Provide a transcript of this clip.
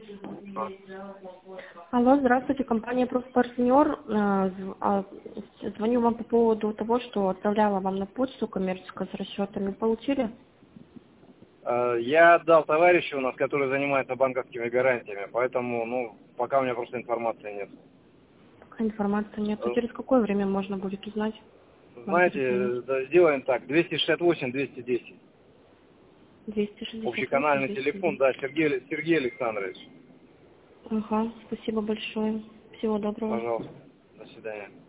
Алло, здравствуйте, компания «Профпартнер». Звоню вам по поводу того, что отправляла вам на почту коммерческую с расчетами. Получили? Я отдал товарищу у нас, который занимается банковскими гарантиями, поэтому, пока у меня просто информации нет. Пока информации нет. Через какое время можно будет узнать? Знаете, сделаем так, 268-210. 268. Общеканальный телефон, да, Сергей Александрович. Ага, спасибо большое. Всего доброго. Пожалуйста, до свидания.